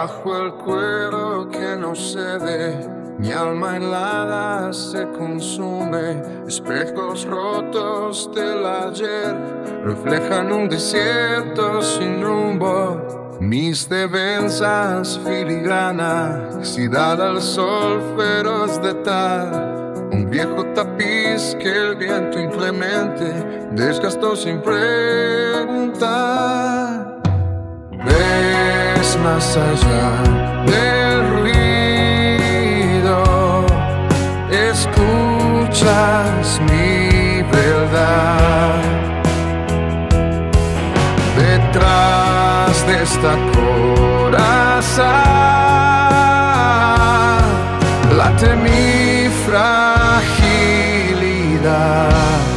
bajo el cuero que no cede, mi alma helada se consume. Espejos rotos del ayer reflejan un desierto sin rumbo. Mis defensas filigranas y dada al sol feroz de tal, un viejo tapiz que el viento inclemente desgastó sin preguntar. Ves más allá del ruido, escuchas mi verdad. Detrás de esta coraza late mi fragilidad.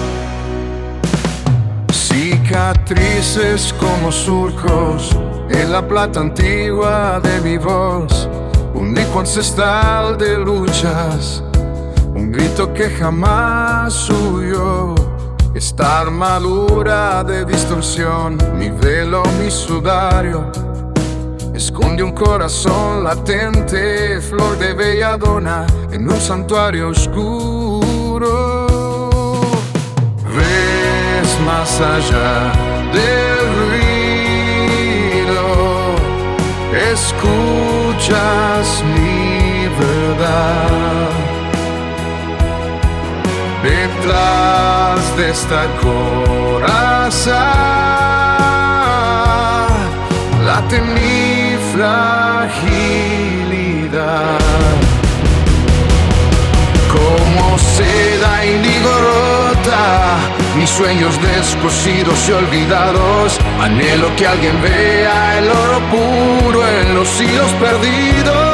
Cicatrices como surcos en la plata antigua de mi voz, un eco ancestral de luchas, un grito que jamás huyó. Esta armadura de distorsión, mi velo, mi sudario, esconde un corazón latente, flor de belladona en un santuario oscuro. Ves más allá del ruido, escuchas mi verdad. Detrás de esta coraza late mi fragilidad. Como seda índigo rota, mis sueños descosidos y olvidados, anhelo que alguien vea el oro puro en los hilos perdidos.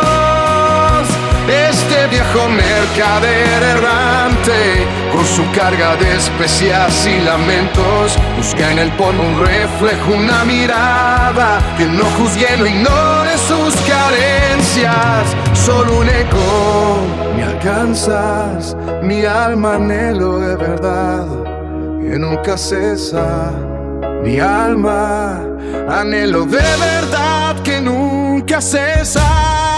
Este viejo mercader errante, con su carga de especias y lamentos, busca en el polvo un reflejo, una mirada que no juzgue, no ignore sus carencias. Solo un eco, me alcanzas, mi alma anhelo de verdad que nunca cesa. Mi alma anhelo de verdad que nunca cesa.